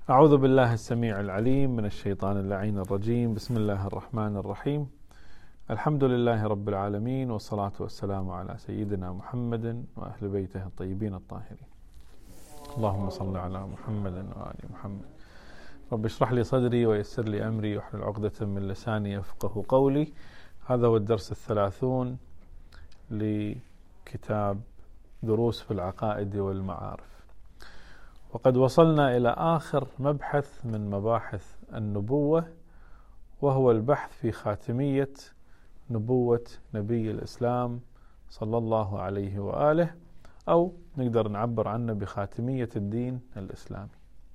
أعوذ بالله السميع العليم من الشيطان اللعين الرجيم. بسم الله الرحمن الرحيم. الحمد لله رب العالمين، والصلاة والسلام على سيدنا محمد وأهل بيته الطيبين الطاهرين. اللهم صل على محمد وآل محمد. رب اشرح لي صدري ويسر لي أمري واحلل عقدة من لساني يفقه قولي. هذا هو الدرس 30 لكتاب دروس في العقائد والمعارف، وقد وصلنا إلى آخر مبحث من مباحث النبوة، وهو البحث في خاتمية نبوة نبي الإسلام صلى الله عليه وآله، أو نقدر نعبر عنه بخاتمية الدين الإسلامي.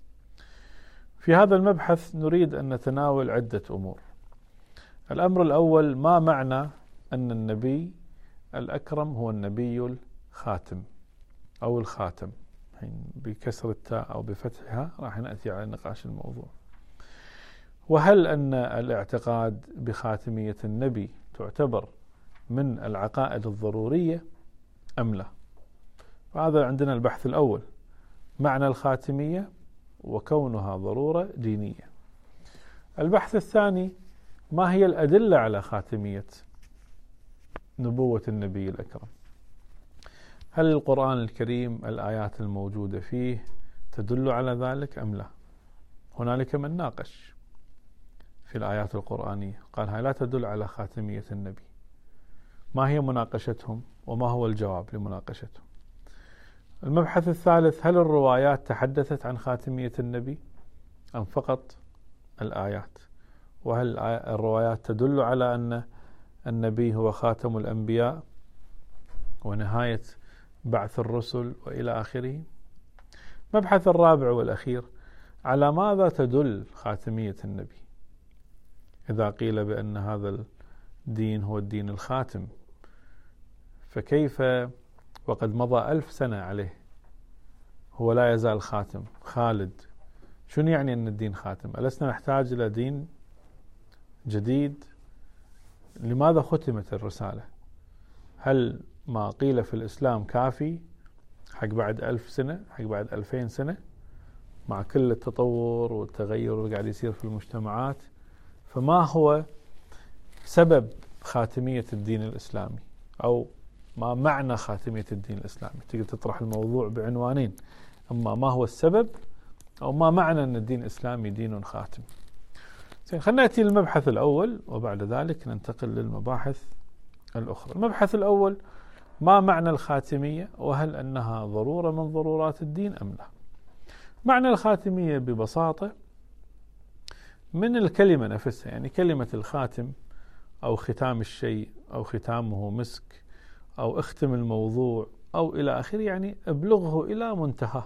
في هذا المبحث نريد أن نتناول عدة أمور. الأمر الأول، ما معنى أن النبي الأكرم هو النبي الخاتم أو الخاتم؟ بكسر التاء أو بفتحها راح نأتي على نقاش الموضوع. وهل أن الاعتقاد بخاتمية النبي تعتبر من العقائد الضرورية أم لا؟ وهذا عندنا البحث الأول، معنى الخاتمية وكونها ضرورة دينية. البحث الثاني، ما هي الأدلة على خاتمية نبوة النبي الأكرم؟ هل القرآن الكريم الآيات الموجودة فيه تدل على ذلك أم لا؟ هنالك من ناقش في الآيات القرآنية، قال هاي لا تدل على خاتمية النبي. ما هي مناقشتهم وما هو الجواب لمناقشتهم؟ المبحث الثالث، هل الروايات تحدثت عن خاتمية النبي أم فقط الآيات؟ وهل الروايات تدل على أن النبي هو خاتم الأنبياء ونهاية بعث الرسل وإلى آخره؟ مبحث الرابع والأخير، على ماذا تدل خاتمية النبي؟ إذا قيل بأن هذا الدين هو الدين الخاتم، فكيف وقد مضى 1000 سنة عليه هو لا يزال خاتم خالد؟ شنو يعني أن الدين خاتم؟ ألسنا نحتاج إلى دين جديد؟ لماذا ختمت الرسالة؟ هل ما قيل في الإسلام كافي حق بعد 1000 سنة، حق بعد 2000 سنة، مع كل التطور والتغير اللي قاعد يصير في المجتمعات؟ فما هو سبب خاتمية الدين الإسلامي، أو ما معنى خاتمية الدين الإسلامي؟ تقدر تطرح الموضوع بعنوانين، أما ما هو السبب، أو ما معنى أن الدين الإسلامي دين خاتم. خلينا نأتي للمبحث الأول وبعد ذلك ننتقل للمباحث الأخرى. المبحث الأول، ما معنى الخاتمية، وهل أنها ضرورة من ضرورات الدين أم لا؟ معنى الخاتمية ببساطة من الكلمة نفسها، يعني كلمة الخاتم أو ختام الشيء أو ختامه مسك أو اختم الموضوع أو إلى آخره، يعني ابلغه إلى منتهى.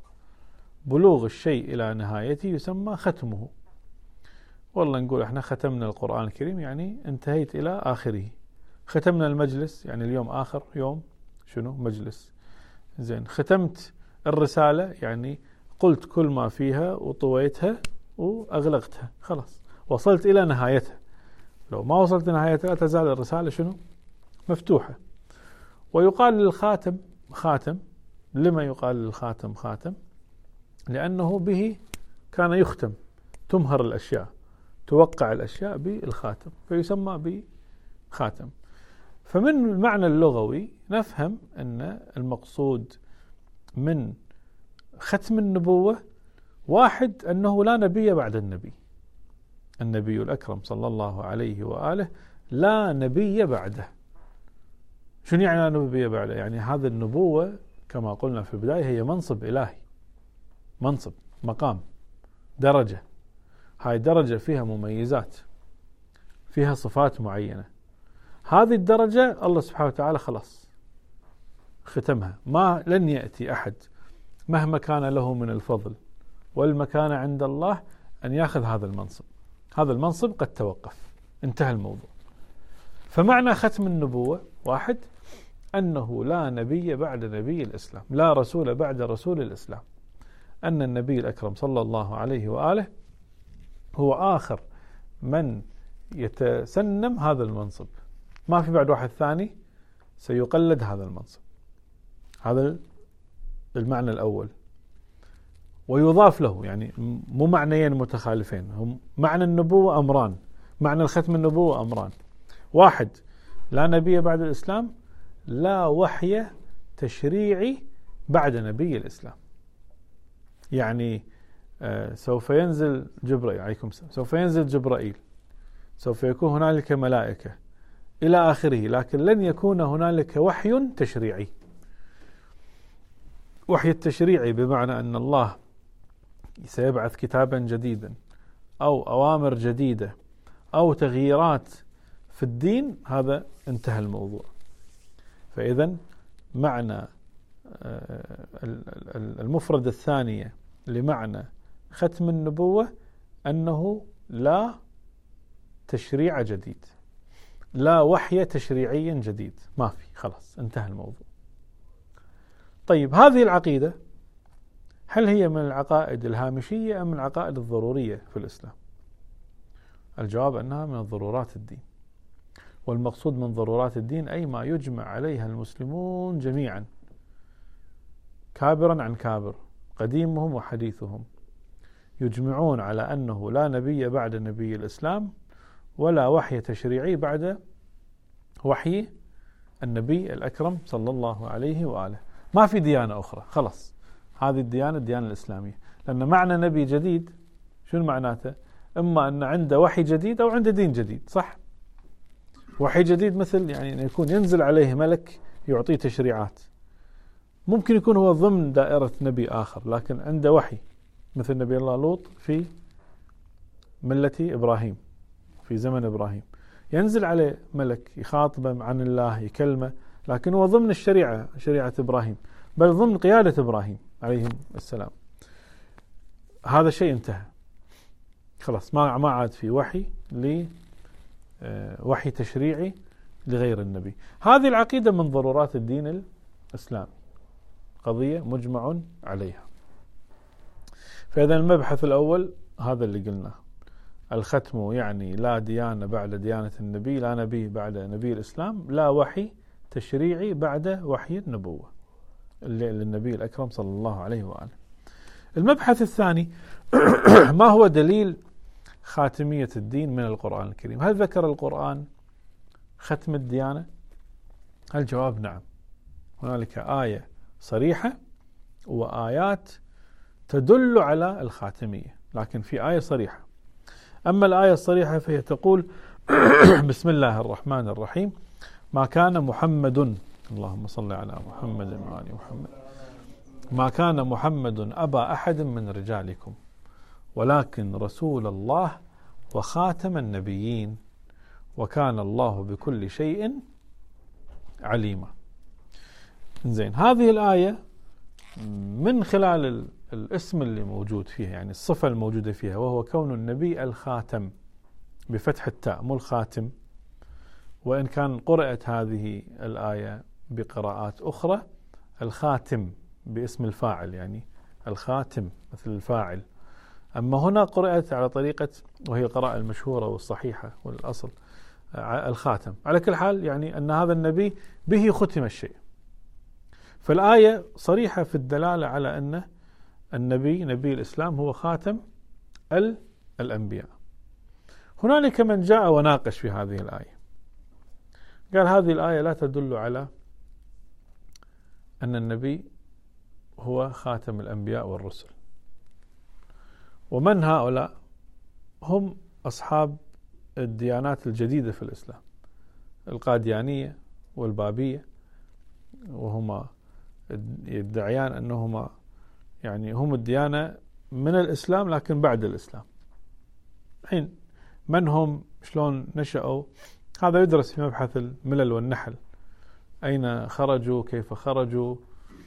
بلوغ الشيء إلى نهايته يسمى ختمه. والله نقول احنا ختمنا القرآن الكريم، يعني انتهيت إلى آخره. ختمنا المجلس، يعني اليوم آخر يوم شنو؟ مجلس. زين، ختمت الرسالة، يعني قلت كل ما فيها وطويتها وأغلقتها، خلاص وصلت إلى نهايتها. لو ما وصلت نهايتها لا تزال الرسالة شنو؟ مفتوحة. ويقال للخاتم خاتم. لما يقال للخاتم خاتم؟ لأنه به كان يختم، تمهر الأشياء، توقع الأشياء بالخاتم، فيسمى بخاتم. فمن المعنى اللغوي نفهم أن المقصود من ختم النبوة، واحد، أنه لا نبي بعد النبي. النبي الأكرم صلى الله عليه وآله لا نبي بعده. شنو يعني لا نبي بعده؟ يعني هذه النبوة كما قلنا في البداية هي منصب إلهي، منصب، مقام، درجة. هاي درجة فيها مميزات، فيها صفات معينة. هذه الدرجة الله سبحانه وتعالى خلاص ختمها. ما لن يأتي أحد مهما كان له من الفضل والمكانة عند الله أن يأخذ هذا المنصب. هذا المنصب قد توقف، انتهى الموضوع. فمعنى ختم النبوة، واحد، أنه لا نبي بعد نبي الإسلام، لا رسول بعد رسول الإسلام. أن النبي الأكرم صلى الله عليه وآله هو آخر من يتسنم هذا المنصب، ما في بعد واحد ثاني سيقلد هذا المنصب. هذا المعنى الأول. ويضاف له، يعني مو معنيين متخالفين، هم معنى النبوة أمران، معنى الختم النبوة أمران. واحد، لا نبي بعد الإسلام، لا وحي تشريعي بعد نبي الإسلام. يعني سوف ينزل جبرائيل عليكم السلام، سوف ينزل جبرائيل، سوف يكون هنالك ملائكة إلى آخره، لكن لن يكون هنالك وحي تشريعي. وحي التشريعي بمعنى أن الله سيبعث كتابا جديدا أو أوامر جديدة أو تغييرات في الدين، هذا انتهى الموضوع. فإذا معنى المفردة الثانية لمعنى ختم النبوة أنه لا تشريع جديد، لا وحي تشريعي جديد، ما في، خلاص انتهى الموضوع. طيب هذه العقيدة هل هي من العقائد الهامشية أم من العقائد الضرورية في الإسلام؟ الجواب أنها من ضرورات الدين، والمقصود من ضرورات الدين أي ما يجمع عليها المسلمون جميعا كابرا عن كابر، قديمهم وحديثهم، يجمعون على أنه لا نبي بعد نبي الإسلام ولا وحي تشريعي بعد وحي النبي الأكرم صلى الله عليه وآله. ما في ديانة أخرى، خلاص هذه الديانة الإسلامية. لأن معنى نبي جديد شنو معناته؟ إما أن عنده وحي جديد أو عنده دين جديد، صح؟ وحي جديد مثل يعني أن يكون ينزل عليه ملك يعطيه تشريعات، ممكن يكون هو ضمن دائرة نبي آخر لكن عنده وحي، مثل نبي الله لوط في ملة إبراهيم، في زمن إبراهيم ينزل عليه ملك يخاطبه عن الله، يكلمه، لكن هو ضمن الشريعة، شريعة إبراهيم، بل ضمن قيادة إبراهيم عليه السلام. هذا شيء انتهى خلاص، ما عاد في وحي تشريعي لغير النبي. هذه العقيدة من ضرورات الدين الإسلامي، قضية مجمع عليها. فإذا المبحث الأول هذا اللي قلناه، الختم يعني لا ديانة بعد ديانة النبي، لا نبي بعد نبي الإسلام، لا وحي تشريعي بعد وحي النبوة للنبي الأكرم صلى الله عليه وآله. المبحث الثاني ما هو دليل خاتمية الدين من القرآن الكريم؟ هل ذكر القرآن ختم الديانة؟ الجواب نعم، هنالك آية صريحة وآيات تدل على الخاتمية، لكن في آية صريحة. أما الآية الصريحة فهي تقول بسم الله الرحمن الرحيم: ما كان محمد، اللهم صل على محمد وآل محمد، ما كان محمد أبا أحد من رجالكم ولكن رسول الله وخاتم النبيين وكان الله بكل شيء عليما. زين، هذه الآية من خلال الاسم اللي موجود فيها، يعني الصفة الموجودة فيها، وهو كون النبي الخاتم بفتح التاء مو الخاتم، وإن كان قرأت هذه الآية بقراءات أخرى الخاتم باسم الفاعل، يعني الخاتم مثل الفاعل، أما هنا قرأت على طريقة، وهي القراءة المشهورة والصحيحة والأصل، الخاتم. على كل حال يعني أن هذا النبي به ختم الشيء، فالآية صريحة في الدلالة على أن النبي نبي الإسلام هو خاتم الأنبياء. هنالك من جاء وناقش في هذه الآية، قال هذه الآية لا تدل على أن النبي هو خاتم الأنبياء والرسل. ومن هؤلاء؟ هم أصحاب الديانات الجديدة في الإسلام، القاديانية والبابية، وهما يدعيان أنهما يعني هم الديانة من الإسلام لكن بعد الإسلام. الحين من هم؟ شلون نشأوا؟ هذا يدرس في مبحث الملل والنحل، أين خرجوا، كيف خرجوا،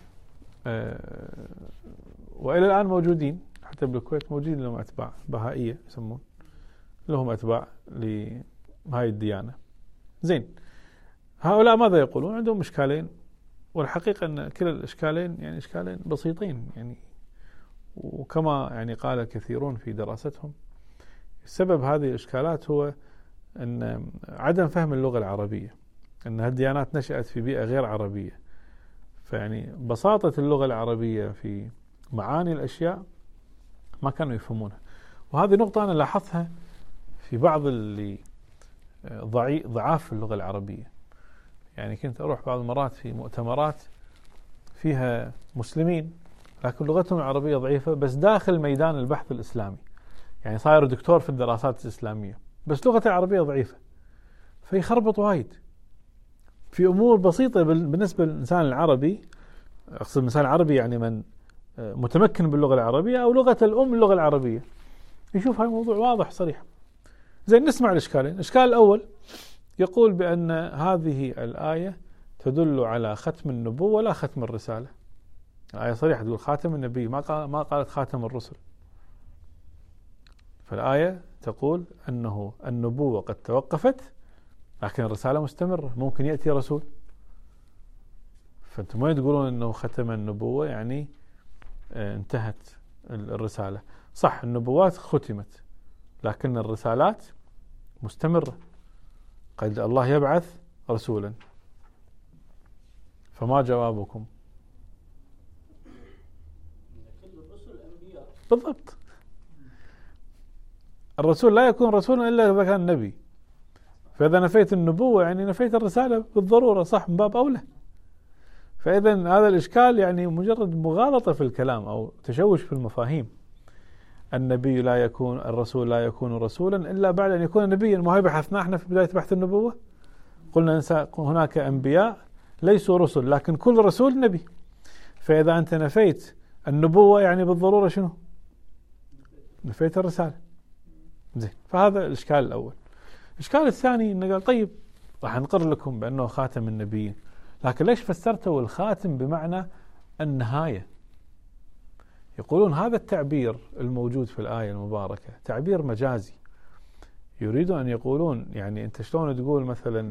وإلى الآن موجودين، حتى بالكويت موجودين لهم أتباع بهائية يسمون، لهم أتباع لهاي الديانة. زين، هؤلاء ماذا يقولون؟ عندهم إشكالين، والحقيقة أن كلا الإشكالين يعني إشكالين بسيطين، يعني وكما يعني قال كثيرون في دراستهم سبب هذه الإشكالات هو أن عدم فهم اللغة العربية، أن هالديانات نشأت في بيئة غير عربية، فيعني بساطة اللغة العربية في معاني الأشياء ما كانوا يفهمونها. وهذه نقطة أنا لاحظتها في بعض اللي ضعاف في اللغة العربية. يعني كنت أروح بعض المرات في مؤتمرات فيها مسلمين لكن لغتهم العربية ضعيفة، بس داخل ميدان البحث الإسلامي، يعني صاير دكتور في الدراسات الإسلامية بس لغته العربية ضعيفة، فيخربط وايد في أمور بسيطة بالنسبة للإنسان العربي. أقصد الإنسان العربي يعني من متمكن باللغة العربية أو لغة الأم اللغة العربية، يشوف هاي الموضوع واضح صريح. زين، نسمع الإشكالين. الإشكال الأول يقول بأن هذه الآية تدل على ختم النبوة لا ختم الرسالة. الآية صريحة تقول خاتم النبي، ما قالت خاتم الرسل. فالآية تقول أنه النبوة قد توقفت لكن الرسالة مستمرة، ممكن يأتي رسول. فأنتم ما تقولون أنه ختم النبوة يعني انتهت الرسالة. صح، النبوات ختمت لكن الرسالات مستمرة، قد الله يبعث رسولا. فما جوابكم؟ كل الرسل أنبياء. بالضبط، الرسول لا يكون رسولا إلا إذا كان نبي، فإذا نفيت النبوة يعني نفيت الرسالة بالضرورة، صح، من باب أولى. فإذا هذا الإشكال يعني مجرد مغالطة في الكلام أو تشوش في المفاهيم. النبي لا يكون، الرسول لا يكون رسولا إلا بعد أن يكون نبيا. ما هي بحثنا احنا في بداية بحث النبوة، قلنا هناك أنبياء ليسوا رسل لكن كل رسول نبي. فإذا أنت نفيت النبوة يعني بالضرورة شنو؟ نفيت الرسالة. زين، فهذا الإشكال الأول. الإشكال الثاني إنه قال طيب راح نقر لكم بأنه خاتم النبيين، لكن ليش فسرتوا الخاتم بمعنى النهاية؟ يقولون هذا التعبير الموجود في الآية المباركة تعبير مجازي. يريدون أن يقولون يعني أنت شلون تقول مثلا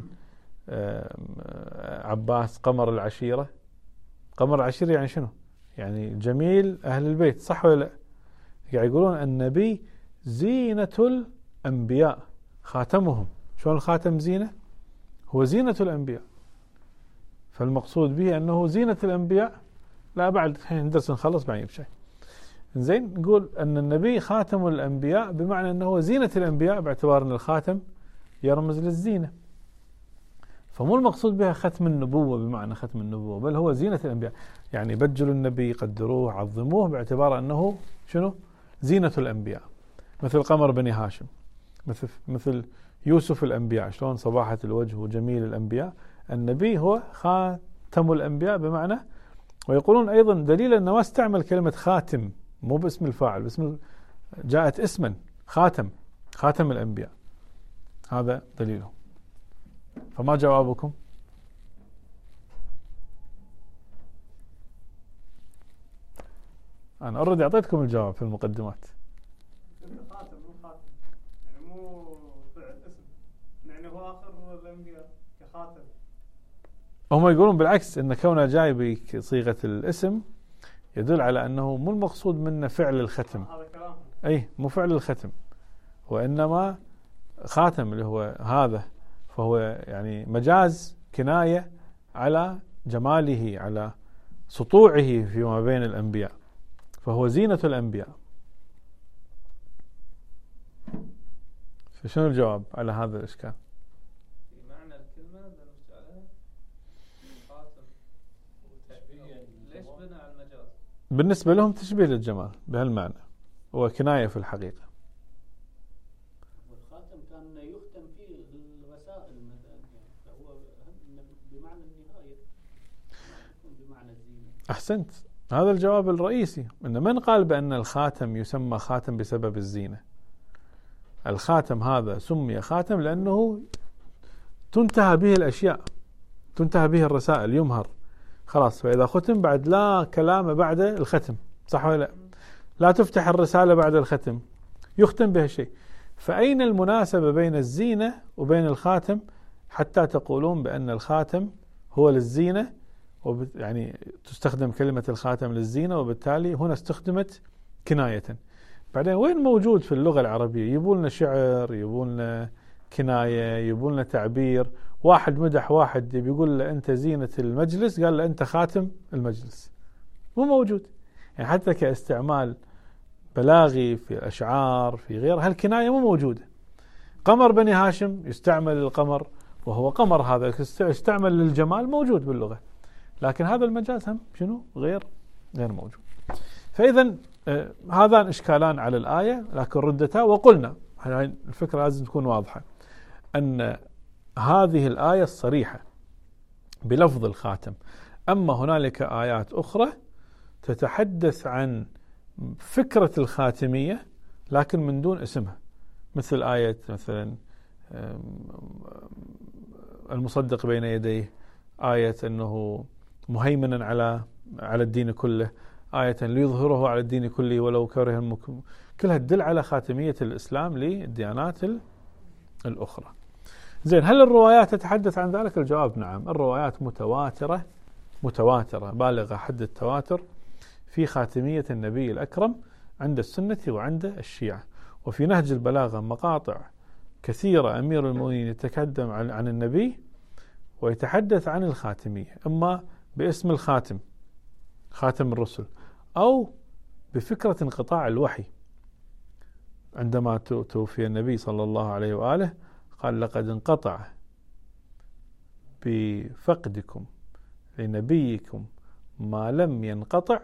عباس قمر العشيرة؟ قمر العشيرة يعني شنو؟ يعني جميل أهل البيت، صح ولا لا؟ يعني يقولون النبي زينة الأنبياء، خاتمهم. شلون الخاتم زينة؟ هو زينة الأنبياء، فالمقصود به أنه زينة الأنبياء. لا، بعد الحين ندرس نخلص بعدين بشيء. زين، نقول أن النبي خاتم الأنبياء بمعنى أنه زينة الأنبياء، باعتبار أن الخاتم يرمز للزينة. فمو المقصود بها ختم النبوة بمعنى ختم النبوة، بل هو زينة الأنبياء. يعني بجلوا النبي، قدروه، عظموه، باعتبار أنه شنو؟ زينة الأنبياء. مثل قمر بني هاشم، مثل يوسف الأنبياء، شلون صباحة الوجه وجميل الأنبياء. النبي هو خاتم الأنبياء بمعنى. ويقولون أيضا دليل أنه ما استعمل كلمة خاتم، مو باسم الفاعل، باسم جاءت اسما خاتم الأنبياء، هذا دليله. فما جوابكم؟ أنا أوريدي أعطيتكم الجواب في المقدمات. خاتم مو خاتم، يعني مو فعل اسم، يعني هو آخر الأنبياء كخاتم. هم يقولون بالعكس، أن كونه جاي بصيغة الاسم يدل على أنه مو المقصود منه فعل الختم. هذا كلام. أي مو فعل الختم، وإنما خاتم اللي هو هذا، فهو يعني مجاز كناية على جماله، على سطوعه فيما بين الأنبياء، فهو زينة الأنبياء. فشنو الجواب على هذا الإشكال؟ في معنى الكلمة بنرجع عليها خاتم ليش بنى على المجاز؟ بالنسبة لهم تشبيه للجمال بهالمعنى، هو كناية في الحقيقة. والخاتم كان يختم فيه الرسائل مثلا، فهو بمعنى النهاية، بمعنى الزينة. أحسنت، هذا الجواب الرئيسي. إن من قال بأن الخاتم يسمى خاتم بسبب الزينة؟ الخاتم هذا سمي خاتم لأنه تنتهى به الأشياء، تنتهى به الرسائل، يمهر خلاص. فإذا ختم بعد لا كلام بعد الختم، صح ولا لا؟ لا تفتح الرسالة بعد الختم، يختم بها شيء. فأين المناسبة بين الزينة وبين الخاتم حتى تقولون بأن الخاتم هو للزينة، يعني تستخدم كلمة الخاتم للزينة، وبالتالي هنا استخدمت كناية. بعدين وين موجود في اللغة العربية؟ يبولنا شعر، يبولنا كناية، يبولنا تعبير. واحد مدح واحد بيقول له أنت زينة المجلس، قال له أنت خاتم المجلس. مو موجود. يعني حتى كاستعمال بلاغي، في أشعار، في غيرها، هالكناية مو موجودة. قمر بني هاشم يستعمل القمر وهو قمر، هذا يستعمل للجمال موجود باللغة، لكن هذا المجاز هم شنو؟ غير موجود. فإذا هذان إشكالان على الآية، لكن ردتا. وقلنا الفكرة لازم تكون واضحة، أن هذه الآية الصريحة بلفظ الخاتم، أما هنالك آيات أخرى تتحدث عن فكرة الخاتمية لكن من دون اسمها، مثل آية مثلا المصدق بين يديه، آية أنه مهيمنا على الدين كله، آية ليظهره على الدين كله ولو كره كلها تدل على خاتمية الإسلام للديانات الأخرى. زين، هل الروايات تتحدث عن ذلك؟ الجواب نعم، الروايات متواترة بالغة حد التواتر في خاتمية النبي الأكرم عند السنة وعند الشيعة. وفي نهج البلاغة مقاطع كثيرة أمير المؤمنين يتكلم عن النبي ويتحدث عن الخاتمية، إما باسم الخاتم، خاتم الرسل، أو بفكرة انقطاع الوحي. عندما توفي النبي صلى الله عليه وآله قال: لقد انقطع بفقدكم لنبيكم ما لم ينقطع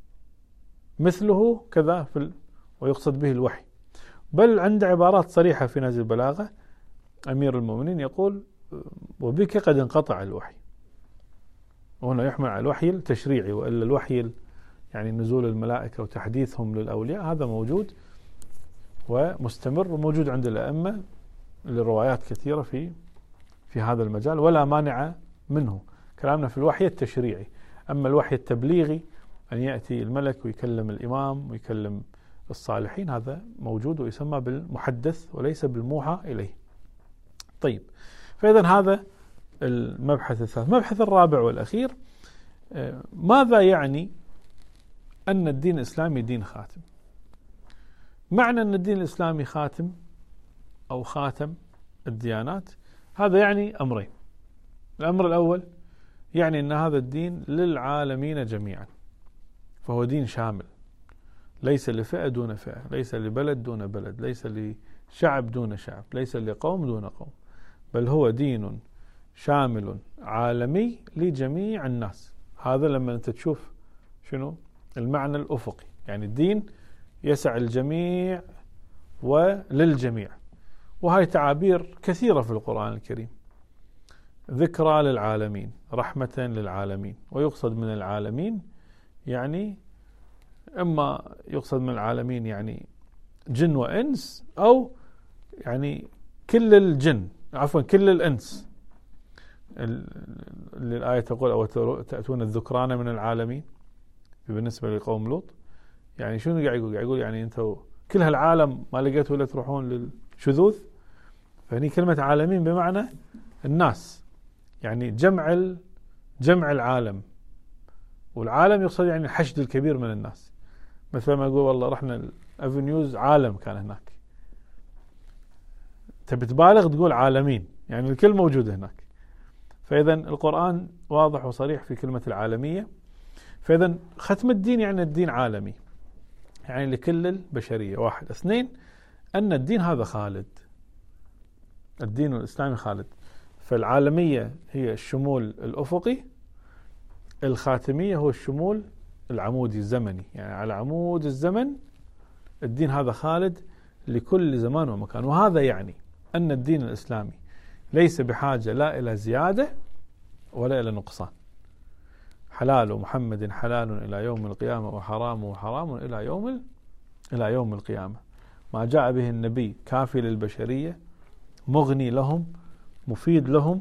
مثله كذا ويقصد به الوحي. بل عند عبارات صريحة في نهج البلاغة أمير المؤمنين يقول: وبك قد انقطع الوحي. وهنا يحمل على الوحي التشريعي، وإلا الوحي يعني نزول الملائكة وتحديثهم للأولياء هذا موجود ومستمر وموجود عند الأئمة لروايات كثيرة في هذا المجال، ولا مانع منه. كلامنا في الوحي التشريعي. أما الوحي التبليغي أن يأتي الملك ويكلم الإمام ويكلم الصالحين، هذا موجود ويسمى بالمحدث وليس بالموحى إليه. طيب، فإذا هذا المبحث الثالث. المبحث الرابع والأخير: ماذا يعني أن الدين الإسلامي دين خاتم؟ معنى أن الدين الإسلامي خاتم أو خاتم الديانات، هذا يعني أمرين. الأمر الأول يعني أن هذا الدين للعالمين جميعا، فهو دين شامل، ليس لفئة دون فئة، ليس لبلد دون بلد، ليس لشعب دون شعب، ليس لقوم دون قوم، بل هو دين شامل عالمي لجميع الناس. هذا لما أنت تشوف شنو المعنى الأفقي، يعني الدين يسع الجميع وللجميع. وهي تعابير كثيرة في القرآن الكريم: ذكرى للعالمين، رحمة للعالمين. ويقصد من العالمين يعني إما يقصد من العالمين يعني جن وإنس، أو يعني كل الجن، عفوا كل الإنس. الآية تقول: أو تأتون الذكران من العالمين بالنسبة لقوم لوط. يعني شنو قاعد يقول يعني أنتوا كل هالعالم ما لقيتوا ولا تروحون للشذوذ؟ فهني كلمة عالمين بمعنى الناس، يعني جمع العالم، والعالم يقصد يعني الحشد الكبير من الناس. مثل ما يقول والله رحنا الأفنيوز عالم كان هناك، تبي تبالغ تقول عالمين، يعني الكل موجود هناك. فإذا القرآن واضح وصريح في كلمة العالمية. فإذا ختم الدين يعني الدين عالمي، يعني لكل البشرية. واحد. اثنين، أن الدين هذا خالد، الدين الإسلامي خالد. فالعالمية هي الشمول الأفقي، الخاتمية هو الشمول العمودي الزمني، يعني على عمود الزمن الدين هذا خالد لكل زمان ومكان. وهذا يعني أن الدين الإسلامي ليس بحاجة لا إلى زيادة ولا إلى نقصان. حلال محمد حلال إلى يوم القيامة، وحرام حرام إلى يوم القيامة. ما جاء به النبي كافي للبشرية، مغني لهم، مفيد لهم،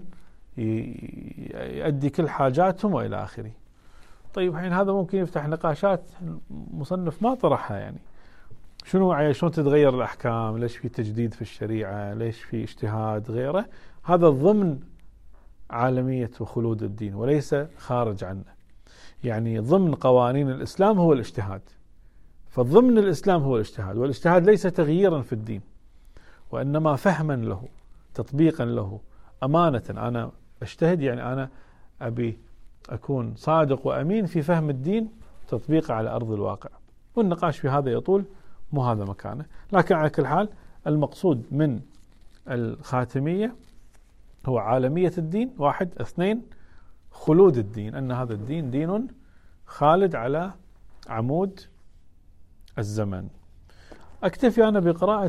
يؤدي كل حاجاتهم وإلى آخره. طيب حين هذا ممكن يفتح نقاشات مصنف ما طرحها، يعني شنون تتغير الأحكام، ليش في تجديد في الشريعة، ليش في اجتهاد غيره. هذا ضمن عالمية وخلود الدين وليس خارج عنه. يعني ضمن قوانين الإسلام هو الاجتهاد، فضمن الإسلام هو الاجتهاد، والاجتهاد ليس تغييرا في الدين، وإنما فهما له، تطبيقا له، أمانة. أنا أجتهد يعني أنا أبي أكون صادق وأمين في فهم الدين، تطبيقه على أرض الواقع. والنقاش في هذا يطول، مو هذا مكانه. لكن على كل حال المقصود من الخاتمية هو عالمية الدين، 1. 2. خلود الدين، أن هذا الدين دين خالد على عمود الزمن. أكتفي أنا بقراءة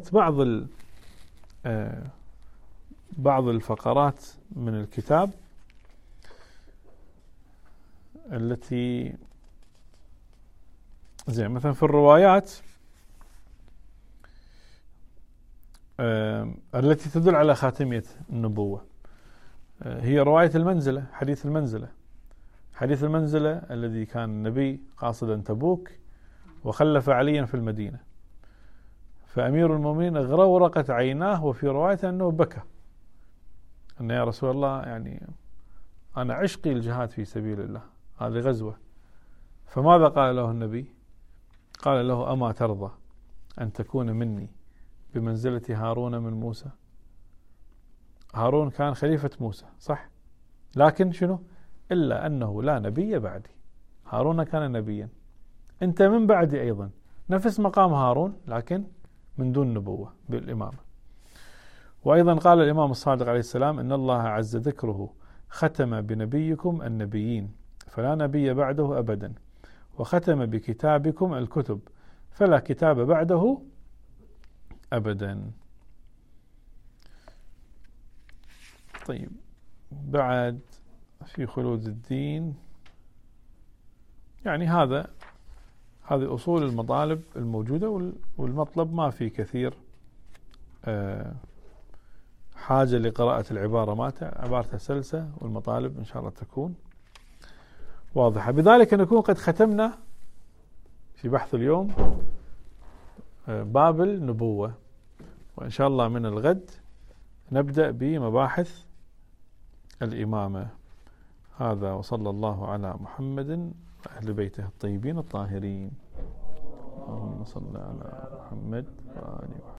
بعض الفقرات من الكتاب التي زي مثلا في الروايات التي تدل على خاتمية النبوة، هي رواية المنزلة، حديث المنزلة. حديث المنزلة الذي كان النبي قاصدا تبوك وخلف عليا في المدينة، فأمير المؤمنين غرورقت عيناه، وفي رواية أنه بكى، أن يا رسول الله يعني أنا عشقي الجهاد في سبيل الله، هذه غزوة. فماذا قال له النبي؟ قال له أما ترضى أن تكون مني بمنزلة هارون من موسى؟ هارون كان خليفة موسى صح، لكن شنو؟ إلا أنه لا نبي بعدي. هارون كان نبيا، أنت من بعدي أيضا نفس مقام هارون لكن من دون نبوة بالإمامة. وأيضا قال الإمام الصادق عليه السلام إن الله عز ذكره ختم بنبيكم النبيين فلا نبي بعده أبدا، وختم بكتابكم الكتب فلا كتاب بعده أبدا. طيب، بعد في خلود الدين، يعني هذه أصول المطالب الموجودة، والمطلب ما في كثير حاجة لقراءة العبارة عبارتها سلسة، والمطالب إن شاء الله تكون واضحة. بذلك نكون قد ختمنا في بحث اليوم باب النبوة، وإن شاء الله من الغد نبدأ بمباحث الإمامة. هذا وصلى الله على محمد وأهل بيته الطيبين الطاهرين. اللهم صل على محمد وآل محمد.